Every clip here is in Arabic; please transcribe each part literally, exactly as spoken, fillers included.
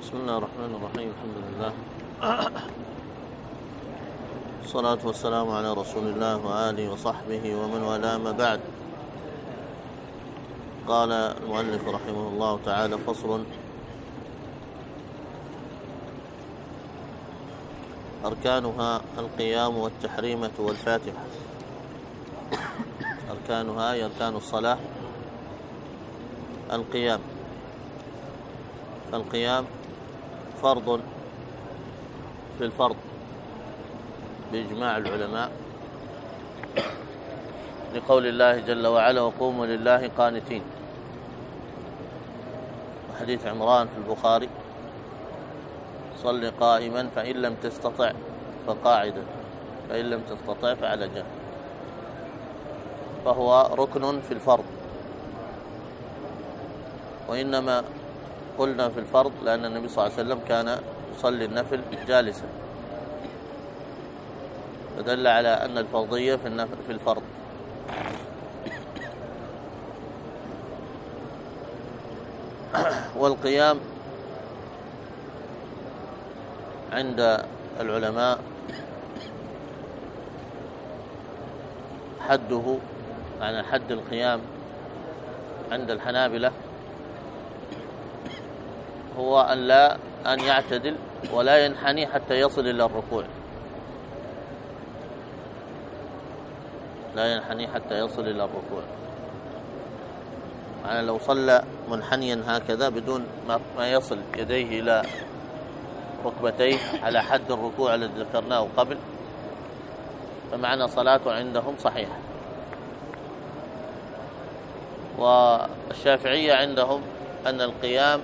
بسم الله الرحمن الرحيم. الحمد لله والصلاة والسلام على رسول الله وآله وصحبه ومن والاه، ما بعد. قال المؤلف رحمه الله تعالى: فصل: أركانها القيام والتحريمة والفاتحة. أركانها هي أركان الصلاة القيام، فالقيام فرض في الفرض بإجماع العلماء، لقول الله جل وعلا: وقوموا لله قانتين، وحديث عمران في البخاري: صل قائما فإن لم تستطع فقاعدا فإن لم تستطع فعلى جنب. فهو ركن في الفرض، وإنما قلنا في الفرض لأن النبي صلى الله عليه وسلم كان يصلي النفل جالسا، فدل على أن الفرضية في النفل في الفرض. والقيام عند العلماء حده، معنى حد القيام عند الحنابلة هو أن لا أن يعتدل ولا ينحني حتى يصل إلى الركوع، لا ينحني حتى يصل إلى الركوع. يعني لو صلى منحنيا هكذا بدون ما يصل يديه إلى ركبتيه على حد الركوع الذي ذكرناه قبل، فمعنى صلاته عندهم صحيحة. والشافعية عندهم أن القيام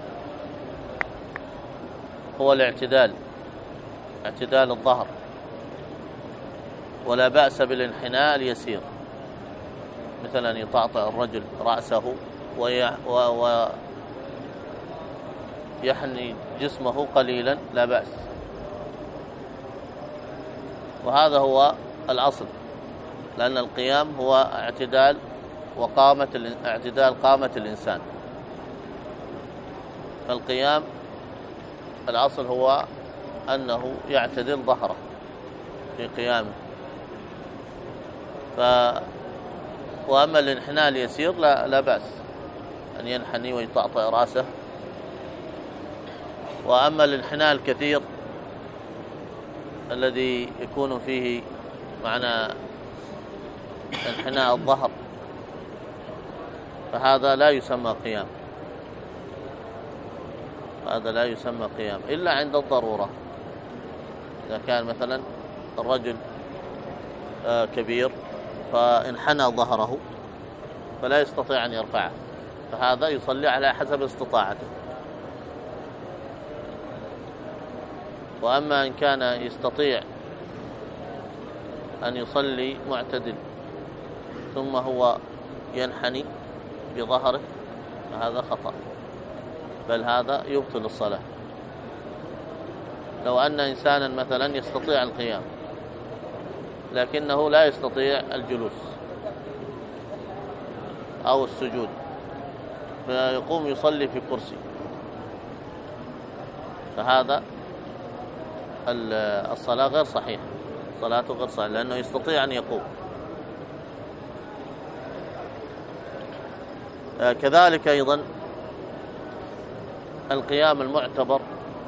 هو الاعتدال، اعتدال الظهر، ولا بأس بالانحناء اليسير، مثل أن يطأطأ الرجل رأسه ويحني جسمه قليلا، لا بأس. وهذا هو الأصل، لأن القيام هو اعتدال وقامة اعتدال قامة الإنسان. فالقيام الأصل هو أنه يعتدل ظهره في قيامه. ف وأما الانحناء اليسير لا, لا بأس أن ينحني ويطأطأ رأسه. وأما الانحناء الكثير الذي يكون فيه معنى انحناء الظهر فهذا لا يسمى قيام، هذا لا يسمى قيام إلا عند الضرورة. إذا كان مثلا الرجل كبير فانحنى ظهره فلا يستطيع أن يرفعه، فهذا يصلي على حسب استطاعته. وأما إن كان يستطيع أن يصلي معتدل ثم هو ينحني بظهره فهذا خطأ، بل هذا يبطل الصلاة. لو أن إنسانا مثلا يستطيع القيام لكنه لا يستطيع الجلوس أو السجود، فيقوم يصلي في كرسي، فهذا الصلاة غير صحيحة، صلاته غير صحيحة، لأنه يستطيع أن يقوم. كذلك أيضا القيام المعتبر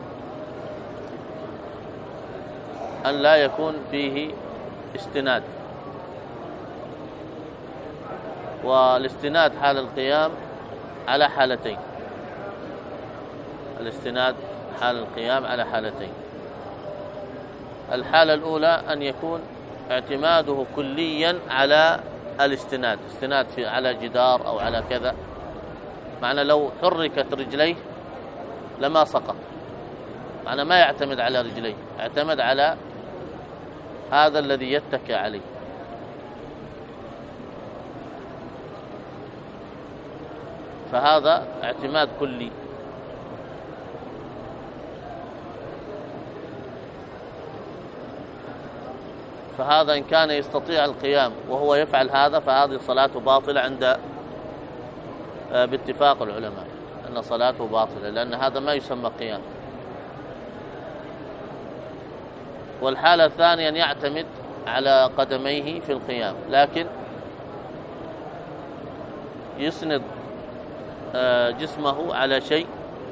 أن لا يكون فيه استناد، والاستناد حال القيام على حالتين، الاستناد حال القيام على حالتين. الحالة الأولى أن يكون اعتماده كليا على الاستناد، استناد في على جدار أو على كذا، معنى لو حركت رجليه لما سقط، معنى ما يعتمد على رجليه، يعتمد على هذا الذي يتكى عليه. فهذا اعتماد كلي. فهذا إن كان يستطيع القيام وهو يفعل هذا فهذه صلاته باطلة عند باتفاق العلماء، أن صلاته باطلة، لأن هذا ما يسمى قيام. والحالة الثانية أن يعتمد على قدميه في القيام، لكن يسند جسمه على شيء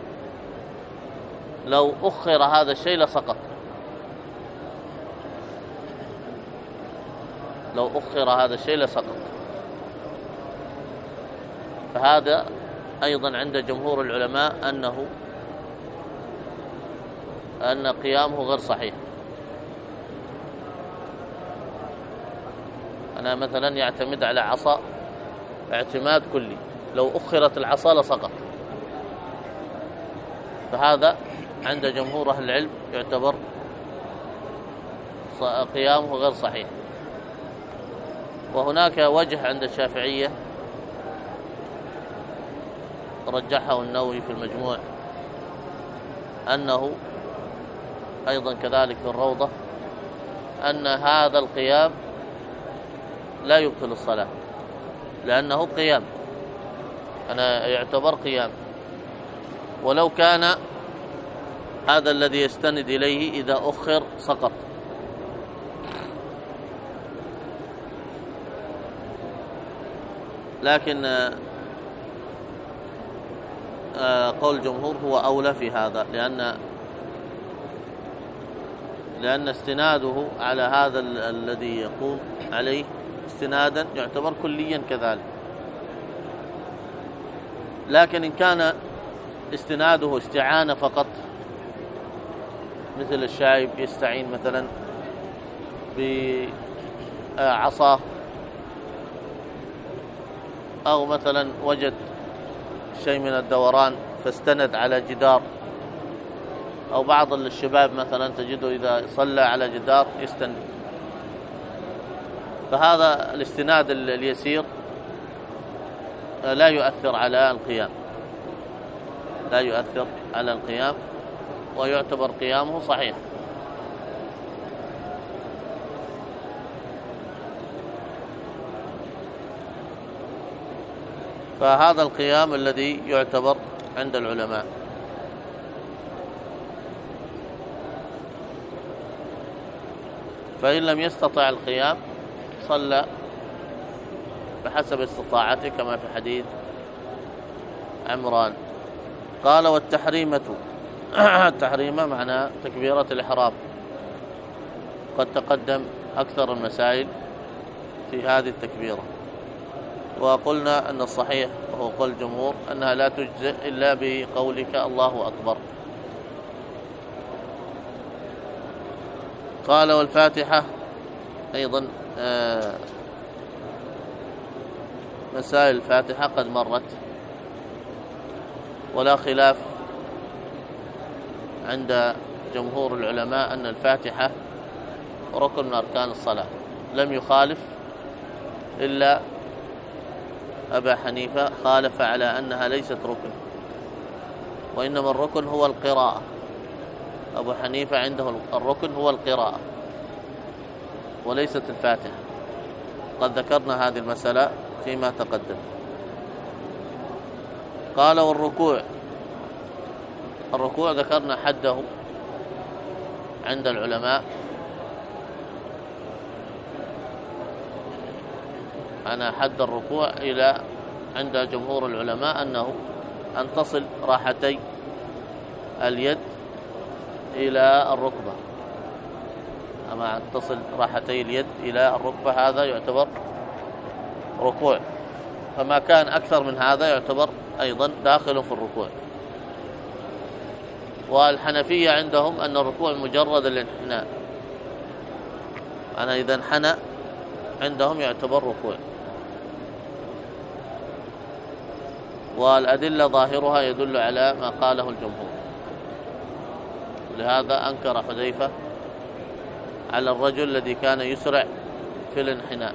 لو أخر هذا الشيء لسقط، لو أخر هذا الشيء لسقط. فهذا أيضا عند جمهور العلماء أنه أن قيامه غير صحيح. أنا مثلا يعتمد على عصا اعتماد كلي، لو أخرت العصا لسقط، فهذا عند جمهور أهل العلم يعتبر قيامه غير صحيح. وهناك وجه عند الشافعية رجحه النووي في المجموع أنه أيضا كذلك في الروضة، أن هذا القيام لا يبطل الصلاة لأنه قيام، أنا يعتبر قيام، ولو كان هذا الذي يستند إليه إذا أخر سقط. لكن قول الجمهور هو أولى في هذا، لأن لأن استناده على هذا الذي يقوم عليه استنادا يعتبر كليا كذلك. لكن إن كان استناده استعانة فقط، مثل الشايب يستعين مثلا بعصاه، أو مثلا وجد شيء من الدوران فاستند على جدار، أو بعض الشباب مثلا تجده إذا صلى على جدار يستند، فهذا الاستناد اليسير لا يؤثر على القيام، لا يؤثر على القيام ويعتبر قيامه صحيح. فهذا القيام الذي يعتبر عند العلماء. فإن لم يستطع القيام صلى بحسب استطاعته كما في حديث عمران. قال والتحريمة التحريمة معنى تكبيرة الإحرام، قد تقدم أكثر المسائل في هذه التكبيرة، وقلنا أن الصحيح وهو قول الجمهور أنها لا تجزئ إلا بقولك الله أكبر. قال والفاتحة أيضا مسائل الفاتحة قد مرت، ولا خلاف عند جمهور العلماء أن الفاتحة ركن من أركان الصلاة، لم يخالف إلا أبا حنيفة، خالف على أنها ليست ركن، وإنما الركن هو القراءة. أبو حنيفة عنده الركن هو القراءة وليست الفاتحة، قد ذكرنا هذه المسألة فيما تقدم. قال والركوع، الركوع ذكرنا حده عند العلماء، أنا حد الركوع إلى عند جمهور العلماء أنه أن تصل راحتي اليد إلى الركبة، أما أن تصل راحتي اليد إلى الركبة هذا يعتبر ركوع، فما كان أكثر من هذا يعتبر أيضا داخل في الركوع. والحنفية عندهم أن الركوع مجرد الانحناء، أنا إذا انحنى عندهم يعتبر ركوع، والأدلة ظاهرها يدل على ما قاله الجمهور. لهذا أنكر حذيفة على الرجل الذي كان يسرع في الانحناء،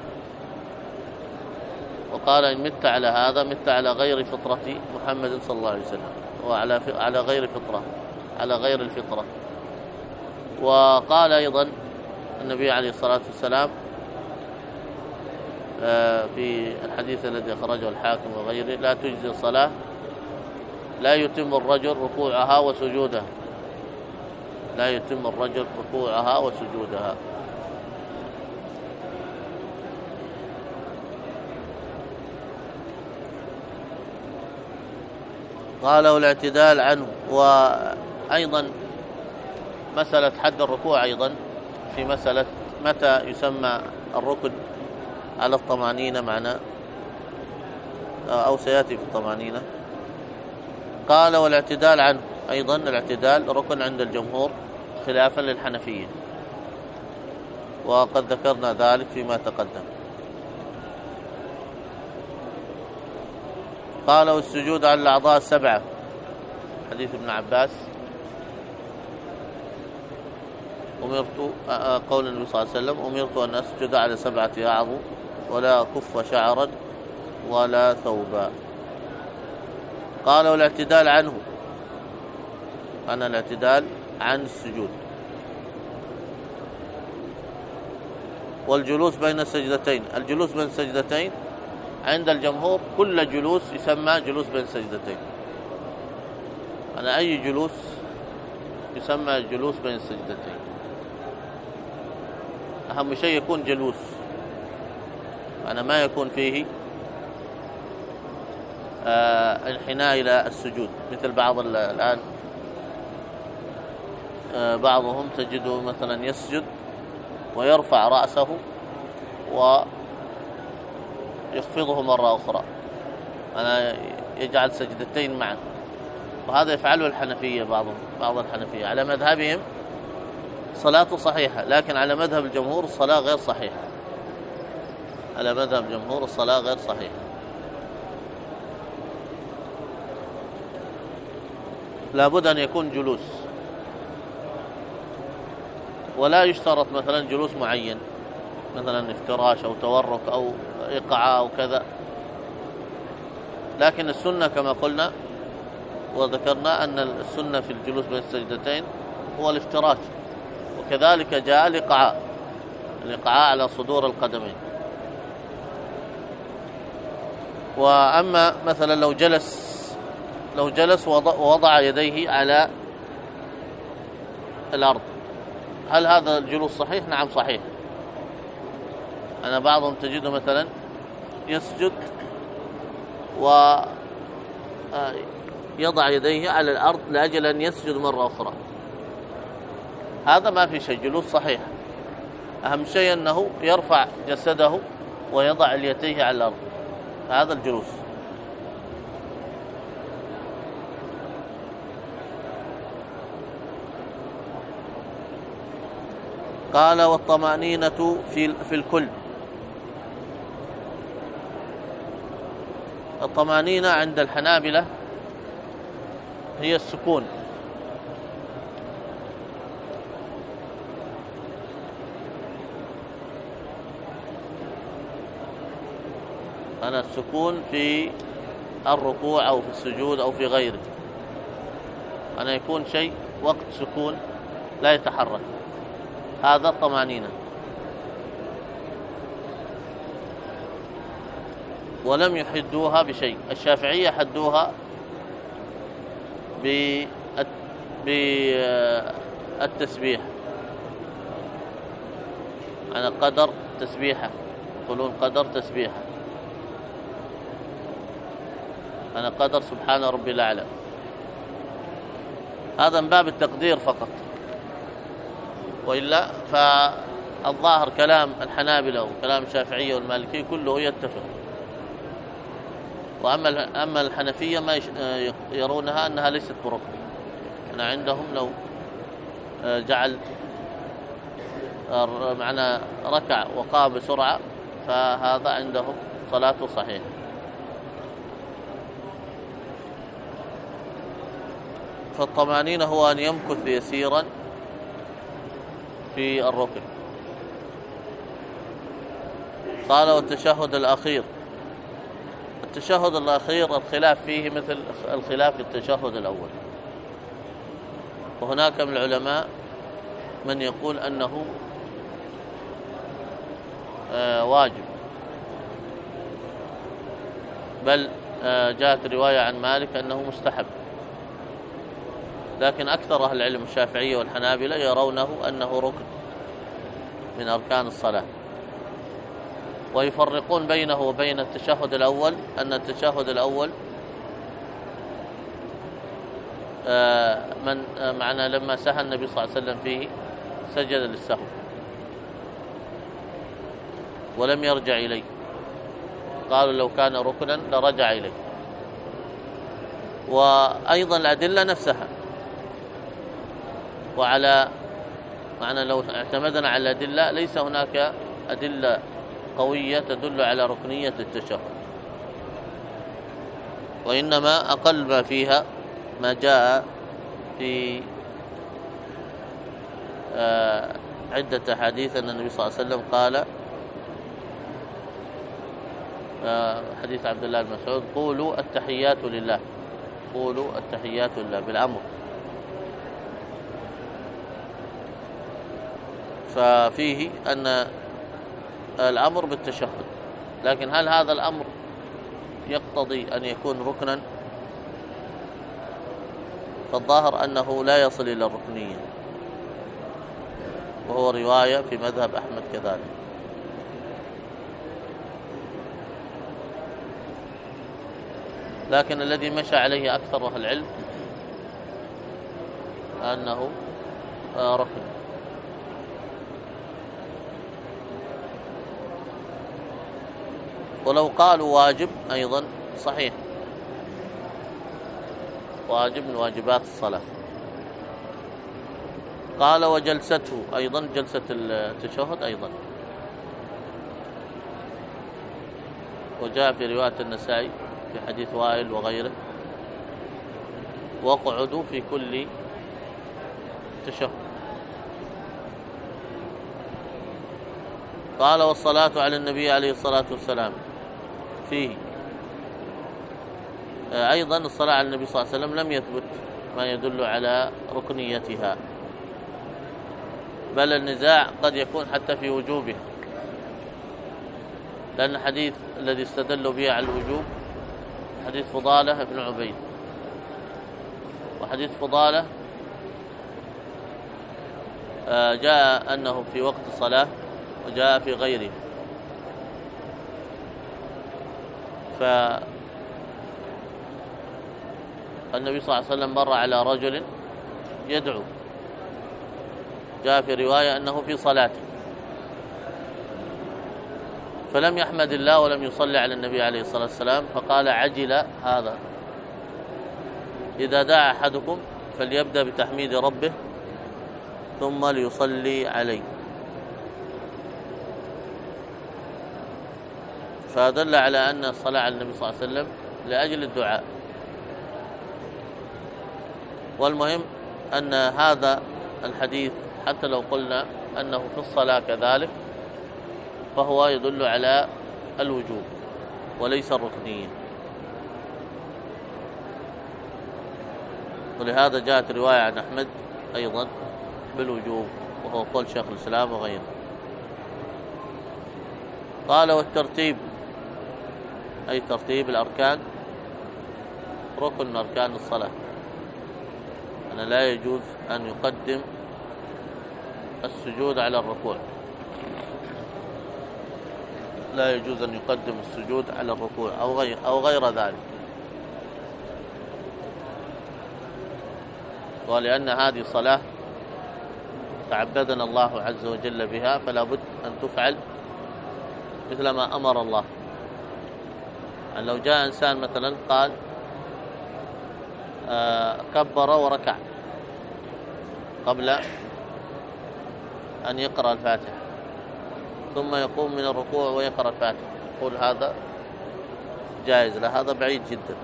وقال إن مت على هذا مت على غير فطرة محمد صلى الله عليه وسلم، وعلى على غير فطرة على غير الفطرة. وقال أيضا النبي عليه الصلاة والسلام في الحديث الذي أخرجه الحاكم وغيره: لا تجزي الصلاة، لا يتم الرجل ركوعها وسجودها لا يتم الرجل ركوعها وسجودها. قال والاعتدال عنه. وأيضا مسألة حد الركوع أيضا في مسألة متى يسمى الركن على الطمأنينة معنا أو سيأتي في الطمأنينة. قال والاعتدال عنه أيضا، الاعتدال ركن عند الجمهور خلافا للحنفية، وقد ذكرنا ذلك فيما تقدم. قال والسجود على الأعضاء السبعة، حديث ابن عباس، أمرت قول النبي صلى الله عليه وسلم أمرت أن أسجد على سبعة أعضاء ولا أكف شعرا ولا ثوبا. قال والاعتدال عنه، أنا الاعتدال عن السجود. والجلوس بين السجدتين، الجلوس بين السجدتين عند الجمهور كل جلوس يسمى جلوس بين السجدتين. أنا أي جلوس يسمى جلوس بين السجدتين، أهم شيء يكون جلوس، أنا ما يكون فيه آه انحناء إلى السجود، مثل بعض الآن آه بعضهم تجده مثلا يسجد ويرفع رأسه ويخفضه مرة أخرى، أنا يجعل سجدتين معا، وهذا يفعله الحنفية، بعضهم بعض الحنفية على مذهبهم صلاته صحيحة، لكن على مذهب الجمهور الصلاة غير صحيحة، على مذهب الجمهور الصلاة غير صحيحة. لابد أن يكون جلوس، ولا يشترط مثلا جلوس معين، مثلا افتراش أو تورك أو إيقاع أو كذا، لكن السنة كما قلنا وذكرنا أن السنة في الجلوس بين السجدتين هو الافتراش، وكذلك جاء الإيقاع، الإيقاع على صدور القدمين. وأما مثلا لو جلس لو جلس ووضع يديه على الأرض، هل هذا الجلوس صحيح؟ نعم صحيح. أنا بعضهم تجده مثلا يسجد ويضع يديه على الأرض لأجل أن يسجد مرة أخرى، هذا ما في شيء، جلوس صحيح. أهم شيء أنه يرفع جسده ويضع اليديه على الأرض، هذا الجلوس. قال والطمأنينة في في الكل. الطمأنينة عند الحنابلة هي السكون، أنا السكون في الركوع أو في السجود أو في غيره، أنا يكون شيء وقت سكون لا يتحرك، هذا الطمأنينة. ولم يحدوها بشيء، الشافعية حدوها بالتسبيح، أنا قدر تسبيحة، يقولون قدر تسبيحة، أنا قدر سبحان ربي الأعلى، هذا من باب التقدير فقط، وإلا فالظاهر كلام الحنابلة وكلام الشافعية والمالكية كله يتفق. وأما أما الحنفية ما يرونها أنها ليست بركن، أنا عندهم لو جعل معنى ركع وقام بسرعة فهذا عندهم صلاته صحيحة. فالطمأنينة هو أن يمكث يسيرا في الركن. قال والتشهد الأخير، التشهد الأخير الخلاف فيه مثل الخلاف في التشهد الأول، وهناك من العلماء من يقول أنه آه واجب، بل آه جاءت رواية عن مالك أنه مستحب، لكن أكثر أهل العلم الشافعية والحنابلة يرونه أنه ركن من أركان الصلاة، ويفرقون بينه وبين التشهد الأول أن التشهد الأول من معنا لما سهى النبي صلى الله عليه وسلم فيه سجد للسهو ولم يرجع إليه، قالوا لو كان ركنا لرجع إليه. وأيضا الأدلة نفسها، وعلى معنى لو اعتمدنا على الأدلة ليس هناك أدلة قوية تدل على ركنية التشهد، وإنما أقل ما فيها ما جاء في عدة أحاديث أن النبي صلى الله عليه وسلم قال، حديث عبد الله بن مسعود: قولوا التحيات لله، قولوا التحيات لله بالأمر. ففيه أن الأمر بالتشهد، لكن هل هذا الأمر يقتضي أن يكون ركنا؟ فالظاهر أنه لا يصل إلى الركنية، وهو رواية في مذهب أحمد كذلك. لكن الذي مشى عليه أكثر أهل العلم أنه ركن. ولو قالوا واجب أيضا صحيح، واجب من واجبات الصلاة. قال: وجلسته أيضا، جلسة التشهد أيضا، وجاء في رواية النسائي في حديث وائل وغيره: واقعدوا في كل تشهد. قال: والصلاة على النبي عليه الصلاة والسلام فيه أيضا الصلاة على النبي صلى الله عليه وسلم لم يثبت ما يدل على ركنيتها، بل النزاع قد يكون حتى في وجوبها، لأن الحديث الذي استدلوا به على الوجوب حديث فضالة بن عبيد، وحديث فضالة جاء أنه في وقت الصلاة وجاء في غيره. فالنبي صلى الله عليه وسلم مر على رجل يدعو، جاء في رواية أنه في صلاته، فلم يحمد الله ولم يصلي على النبي عليه الصلاة والسلام، فقال: عجل هذا، إذا دعا أحدكم فليبدأ بتحميد ربه ثم ليصلي عليه. فدل على أن الصلاة على النبي صلى الله عليه وسلم لأجل الدعاء. والمهم أن هذا الحديث حتى لو قلنا أنه في الصلاة كذلك فهو يدل على الوجوب وليس الركنية، ولهذا جاءت رواية عن أحمد أيضا بالوجوب، وهو قول شيخ الإسلام وغيره. قال: والترتيب أي ترتيب الأركان ركن من أركان الصلاة، أن لا يجوز أن يقدم السجود على الركوع، لا يجوز أن يقدم السجود على الركوع أو غير أو غير ذلك. ولأن هذه صلاة تعبدنا الله عز وجل بها، فلا بد أن تفعل مثل ما أمر الله. يعني لو جاء إنسان مثلا قال آه كبر وركع قبل أن يقرأ الفاتحة، ثم يقوم من الركوع ويقرأ الفاتحة، يقول هذا جائز؟ لا، هذا بعيد جدا،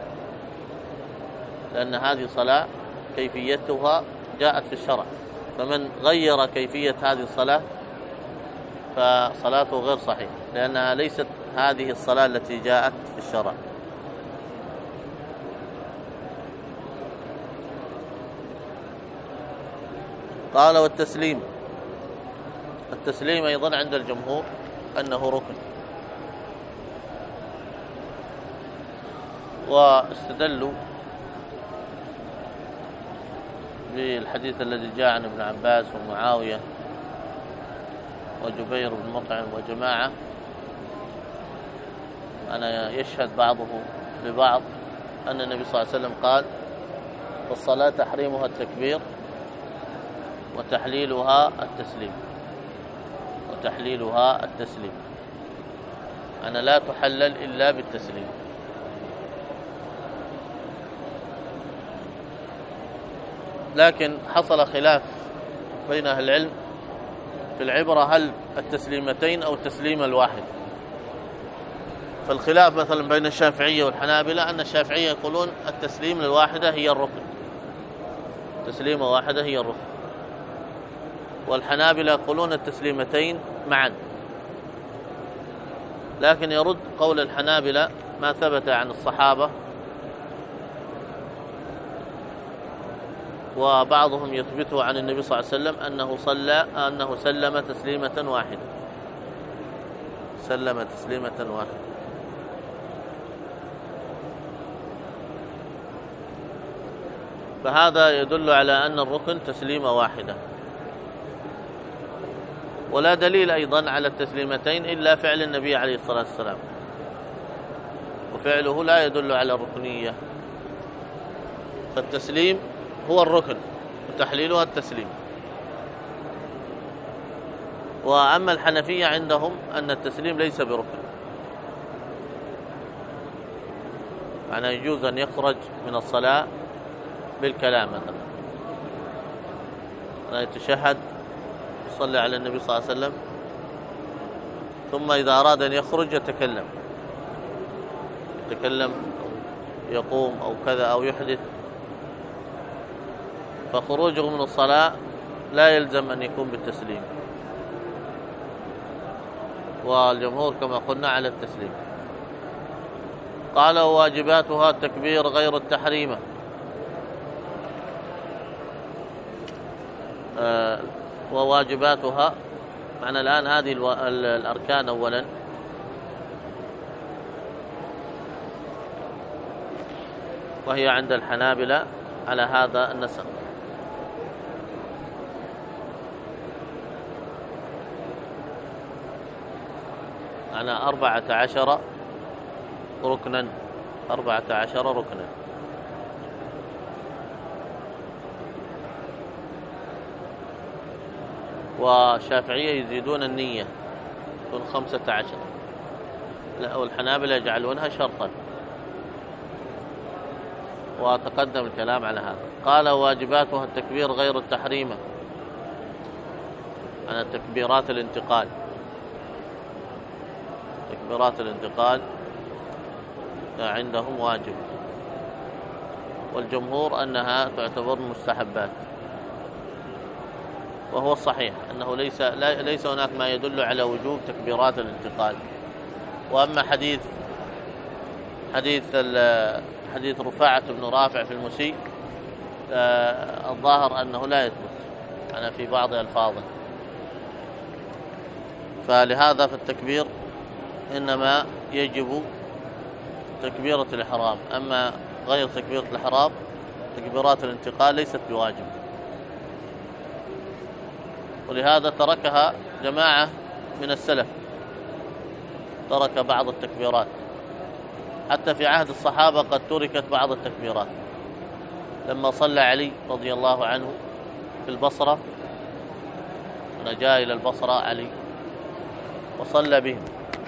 لأن هذه صلاة كيفيتها جاءت في الشرع، فمن غير كيفية هذه الصلاة فصلاته غير صحيحة، لأنها ليست هذه الصلاة التي جاءت في الشرع. قال: والتسليم، التسليم أيضا عند الجمهور أنه ركن، واستدلوا بالحديث الذي جاء عن ابن عباس ومعاوية وجبير بن مطعم وجماعة، أنا يشهد بعضه لبعض أن النبي صلى الله عليه وسلم قال: في الصلاة تحريمها التكبير وتحليلها التسليم، وتحليلها التسليم، أنا لا تحلل إلا بالتسليم. لكن حصل خلاف بين أهل العلم في العبرة هل التسليمتين أو التسليم الواحد. فالخلاف مثلا بين الشافعية والحنابلة أن الشافعية يقولون التسليم الواحدة هي الركن، تسليمة واحدة هي الركن، والحنابلة يقولون التسليمتين معا. لكن يرد قول الحنابلة ما ثبت عن الصحابة، وبعضهم يثبته عن النبي صلى الله عليه وسلم أنه صلى أنه سلم تسليمة واحدة، سلم تسليمة واحدة. فهذا يدل على أن الركن تسليمة واحدة. ولا دليل أيضا على التسليمتين إلا فعل النبي عليه الصلاة والسلام، وفعله لا يدل على الركنية. فالتسليم هو الركن وتحليلها التسليم. وأما الحنفية عندهم أن التسليم ليس بركن، معناه يجوز أن يخرج من الصلاة بالكلام، مثلا أن يتشهد يصلي على النبي صلى الله عليه وسلم، ثم إذا أراد أن يخرج يتكلم يتكلم يقوم أو كذا أو يحدث، فخروجه من الصلاة لا يلزم أن يكون بالتسليم، والجمهور كما قلنا على التسليم. قال: واجباتها التكبير غير التحريمة. آه وواجباتها معنى الآن هذه الو... الأركان أولا، وهي عند الحنابلة على هذا النسق. معنى أربعة عشر ركنا، أربعة عشر ركنا. والشافعية يزيدون النية تكون خمسة عشر، لا، والحنابلة يجعلونها شرطا، وتقدم الكلام على هذا. قال: واجباتها التكبير غير التحريمة، عن تكبيرات الانتقال، تكبيرات الانتقال عندهم واجب، والجمهور أنها تعتبر مستحبات. وهو الصحيح أنه ليس ليس هناك ما يدل على وجوب تكبيرات الانتقال. وأما حديث حديث حديث رفاعة بن رافع في المسيء، الظاهر أنه لا يثبت أنا في بعض ألفاظه، فلهذا في التكبير إنما يجب تكبيرة الإحرام، أما غير تكبيرة الإحرام تكبيرات الانتقال ليست بواجب. ولهذا تركها جماعة من السلف، ترك بعض التكبيرات، حتى في عهد الصحابة قد تركت بعض التكبيرات. لما صلى علي رضي الله عنه في البصرة، أنا جاء إلى البصرة علي وصلى بهم،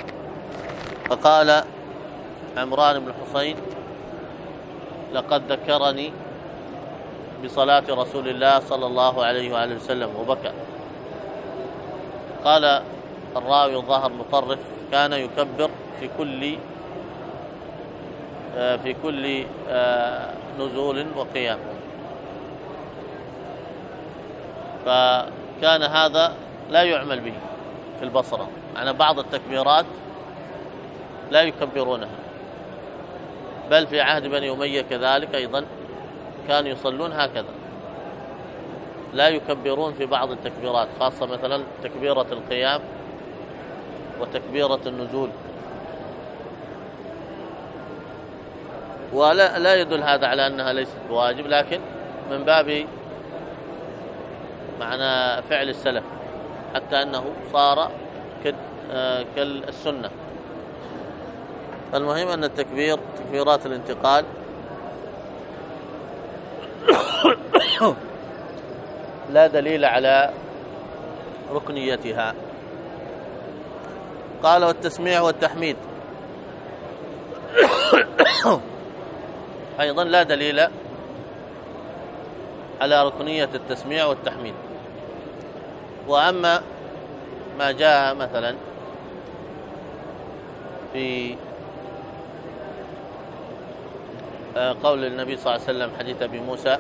فقال عمران بن حسين: لقد ذكرني بصلاة رسول الله صلى الله عليه وآله وسلم، وبكى. قال الراوي الظاهر مطرف: كان يكبر في كل في كل نزول وقيام. فكان هذا لا يعمل به في البصرة، يعني بعض التكبيرات لا يكبرونها، بل في عهد بني أمية كذلك أيضا كانوا يصلون هكذا، لا يكبرون في بعض التكبيرات، خاصة مثلا تكبيرة القيام وتكبيرة النزول. ولا لا يدل هذا على أنها ليست بواجب، لكن من باب معنى فعل السلف، حتى أنه صار كالسنة. المهم أن التكبير تكبيرات الانتقال لا دليل على ركنيتها. قال والتسميع والتحميد أيضا لا دليل على ركنية التسميع والتحميد. وأما ما جاء مثلا في قول النبي صلى الله عليه وسلم حديث أبي موسى: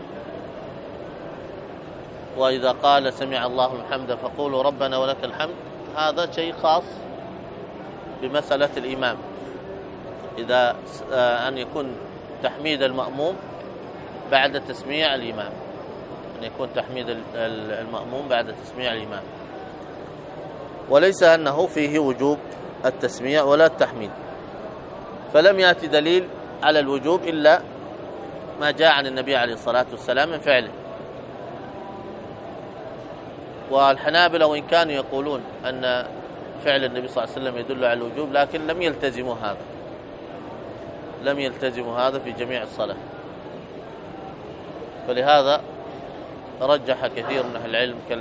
وإذا قال سمع الله الحمد فقولوا ربنا ولك الحمد، هذا شيء خاص بمسألة الإمام، إذا أن يكون تحميد المأموم بعد تسميع الإمام، أن يكون تحميد المأموم بعد تسميع الإمام، وليس أنه فيه وجوب التسميع ولا التحميد. فلم يأتي دليل على الوجوب إلا ما جاء عن النبي عليه الصلاة والسلام من فعله. والحنابلة وإن كانوا يقولون أن فعل النبي صلى الله عليه وسلم يدل على الوجوب، لكن لم يلتزموا هذا، لم يلتزموا هذا في جميع الصلاة. فلهذا رجح كثير من أهل العلم كال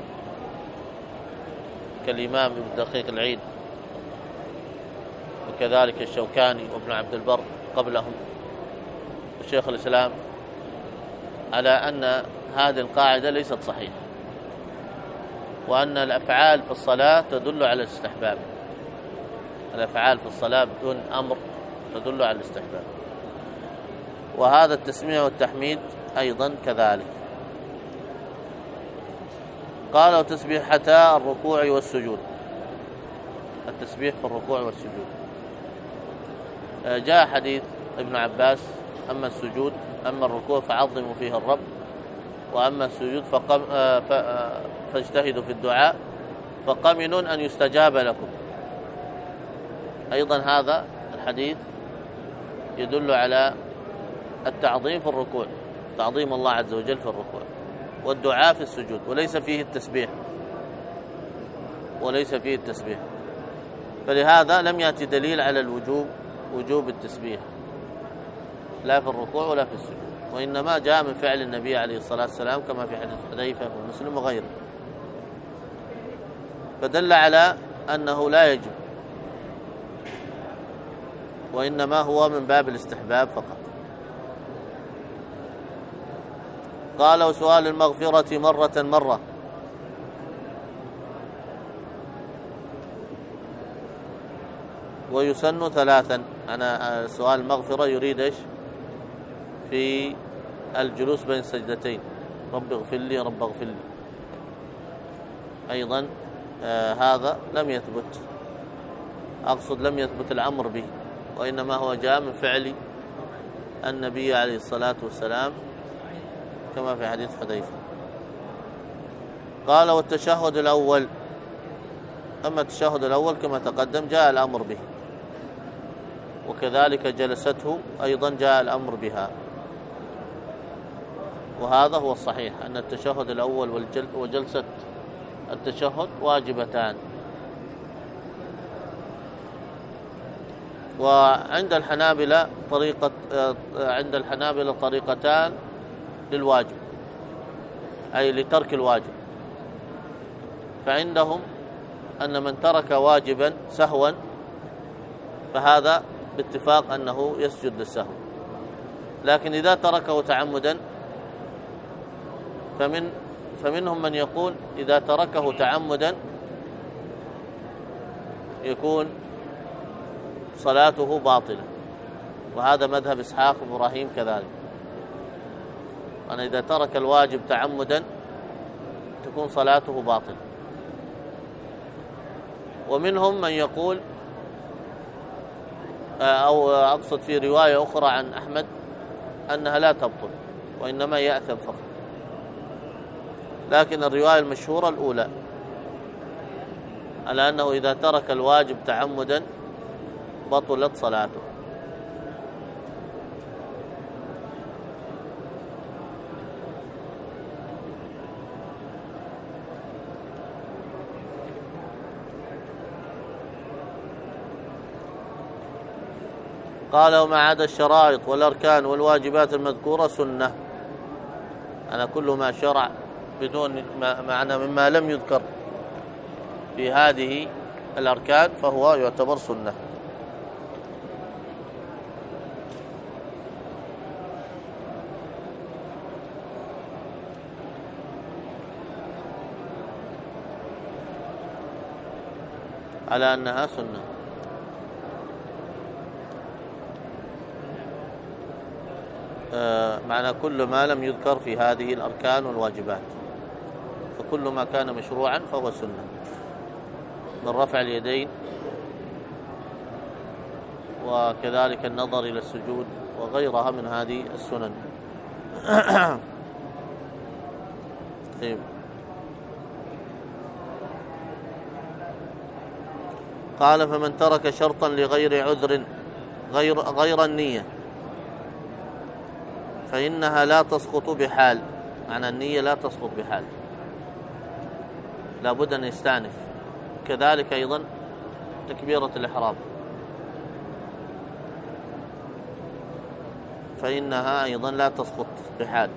كالإمام ابن دقيق العيد وكذلك الشوكاني وابن عبد البر قبلهم وشيخ الإسلام على أن هذه القاعدة ليست صحيحة، وأن الأفعال في الصلاة تدل على الاستحباب. الأفعال في الصلاة بدون أمر تدل على الاستحباب، وهذا التسميع والتحميد أيضا كذلك. قال وتسبيحتا الركوع والسجود، التسبيح في الركوع والسجود. جاء حديث ابن عباس: أما السجود أما الركوع فعظموا فيه الرب، وأما السجود فقم فاجتهدوا في الدعاء فقمن أن يستجاب لكم. أيضا هذا الحديث يدل على التعظيم في الركوع، تعظيم الله عز وجل في الركوع، والدعاء في السجود، وليس فيه التسبيح، وليس فيه التسبيح. فلهذا لم يأتي دليل على الوجوب، وجوب التسبيح لا في الركوع ولا في السجود، وإنما جاء من فعل النبي عليه الصلاة والسلام كما في حديث حذيفة ومسلم وغيره، فدل على أنه لا يجب، وإنما هو من باب الاستحباب فقط. قال وسؤال المغفرة مرة مرة، ويسن ثلاثا. أنا سؤال المغفرة يريد إيش؟ في الجلوس بين السجدتين، رب اغفر لي رب اغفر لي. أيضا آه هذا لم يثبت، أقصد لم يثبت الأمر به، وإنما هو جاء من فعل النبي عليه الصلاة والسلام كما في حديث حذيفة. قال والتشهد الأول، أما التشهد الأول كما تقدم جاء الأمر به، وكذلك جلسته أيضا جاء الأمر بها، وهذا هو الصحيح أن التشهد الأول وجلسة التشهد واجبتان. وعند الحنابلة طريقة عند الحنابلة طريقتان للواجب، أي لترك الواجب. فعندهم أن من ترك واجبا سهوا فهذا باتفاق أنه يسجد للسهو، لكن إذا تركه تعمدا فمن فمنهم من يقول إذا تركه تعمدا يكون صلاته باطلة، وهذا مذهب إسحاق وإبراهيم كذلك، أن إذا ترك الواجب تعمدا تكون صلاته باطلة. ومنهم من يقول، أو أقصد في رواية أخرى عن أحمد أنها لا تبطل وإنما يأثم فقط، لكن الرواية المشهورة الأولى على أنه إذا ترك الواجب تعمدا بطلت صلاته. قال وما عدا الشرائط والأركان والواجبات المذكورة سنة. أنا كل ما شرع بدون معنى مما لم يذكر في هذه الأركان فهو يعتبر سنة. على أنها سنة. آه معنى كل ما لم يذكر في هذه الأركان والواجبات، فكل ما كان مشروعا فهو سنة، من رفع اليدين وكذلك النظر إلى السجود وغيرها من هذه السنن. طيب. قال فمن ترك شرطا لغير عذر غير غير النية فإنها لا تسقط بحال. معنى النية لا تسقط بحال، لا بد أن يستأنف. كذلك أيضا تكبيرة الإحرام فإنها أيضا لا تسقط بحال.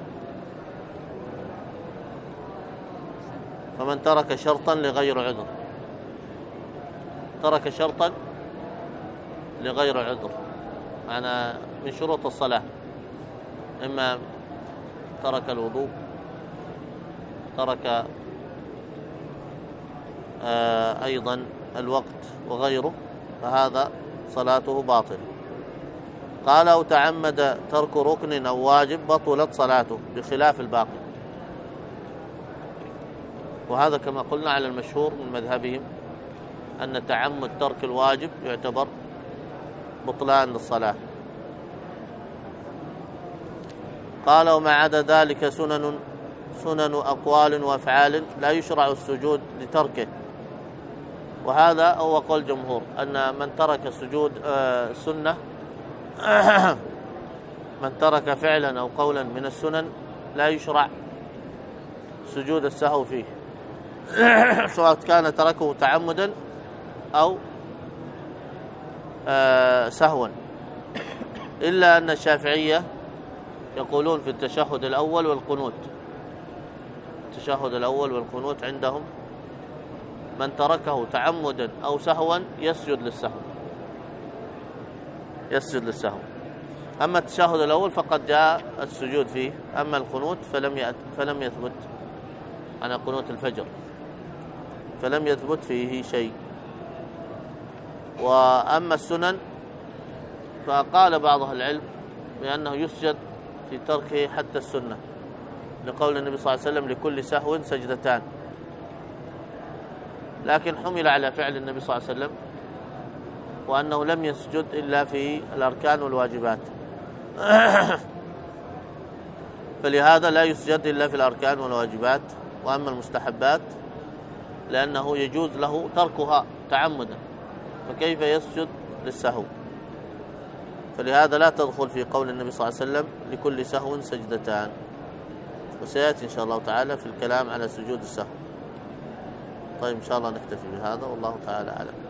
فمن ترك شرطا لغير عذر، ترك شرطا لغير عذر، معنى من شروط الصلاة، إما ترك الوضوء، ترك آه أيضا الوقت وغيره، فهذا صلاته باطلة. قال أو تعمد ترك ركن أو واجب بطلت صلاته بخلاف الباقي. وهذا كما قلنا على المشهور من مذهبهم أن تعمد ترك الواجب يعتبر بطلان للصلاة. قال وما عدا ذلك سنن سنن أقوال وأفعال لا يشرع السجود لتركه. وهذا هو قول الجمهور أن من ترك السجود آه سنة من ترك فعلا أو قولا من السنن لا يشرع سجود السهو فيه سواء كان تركه تعمدا أو آه سهوا، إلا أن الشافعية يقولون في التشهد الأول والقنوت، التشهد الأول والقنوت عندهم من تركه تعمدا أو سهوا يسجد للسهو، يسجد للسهو. أما التشهد الأول فقد جاء السجود فيه، أما القنوت فلم فلم يثبت، أنا قنوت الفجر فلم يثبت فيه شيء. وأما السنن فقال بعض أهل العلم بأنه يسجد في تركه حتى السنة، لقول النبي صلى الله عليه وسلم لكل سهو سجدتان، لكن حمل على فعل النبي صلى الله عليه وسلم وأنه لم يسجد إلا في الأركان والواجبات فلهذا لا يسجد إلا في الأركان والواجبات. وأما المستحبات لأنه يجوز له تركها تعمدا، فكيف يسجد للسهو؟ فلهذا لا تدخل في قول النبي صلى الله عليه وسلم لكل سهو سجدتان، وسيأتي إن شاء الله تعالى في الكلام على سجود السهو. طيب إن شاء الله نكتفي بهذا، والله تعالى أعلم.